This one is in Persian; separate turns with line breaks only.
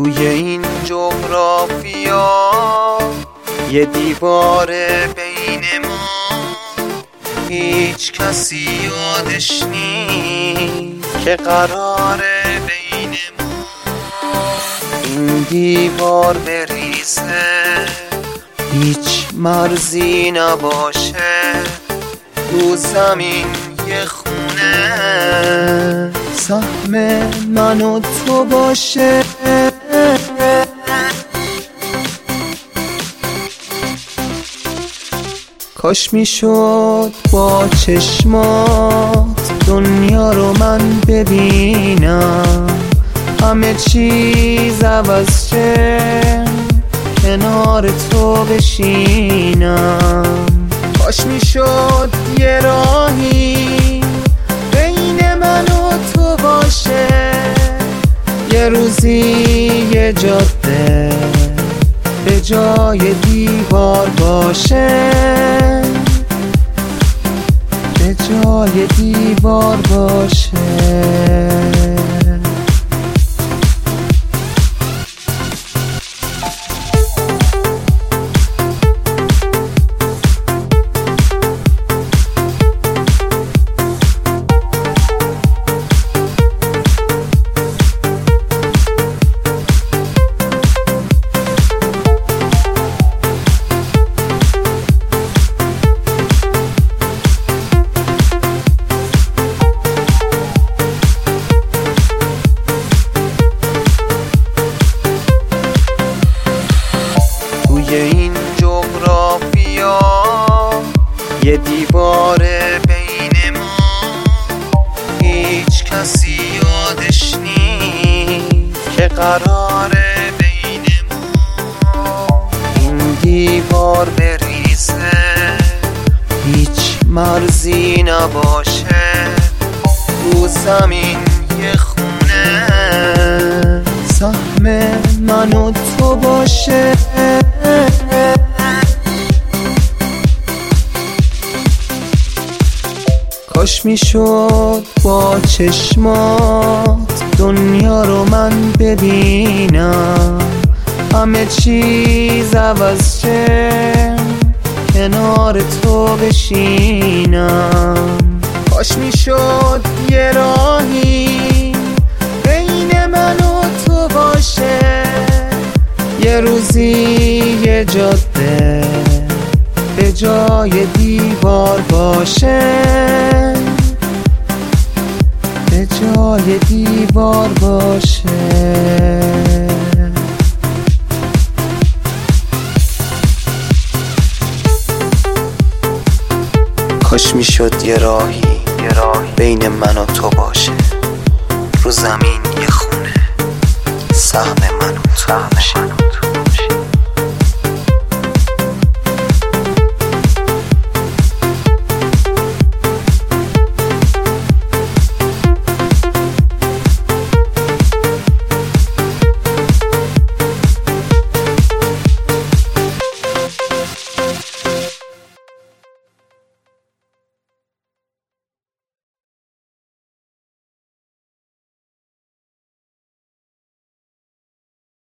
توی این جغرافیا یه دیوار بین ما، هیچ کسی یادش نیست که قراره بین ما این دیوار بریزه، هیچ مرزی نباشه، رو زمین یه خونه سهم من و تو باشه. کاش میشد با چشمات دنیا رو من ببینم، همه چیز عوض شه، کنار تو بشینم. کاش میشد یه راهی بین من و تو باشه، یه روزی یه جاده به جای دیوار باشه، به جای دیوار باشه. توی این جغرافیا یه دیوار بین ما، هیچ کسی یادش نیست که قراره بین ما این دیوار بریزه، هیچ مرزی نباشه، رو زمین یه خونه سهم من و تو باشه. کاش میشد با چشمات دنیا رو من ببینم، همه چیز عوض شه، کنار تو بشینم. کاش میشد یه راهی بین من و تو باشه، یه روزی یه جاده به جای دیوار باشه، به جای دیوار باشه. کاش میشد یه راهی بین من و تو باشه، رو زمین یه خونه سهم من و تو باشه.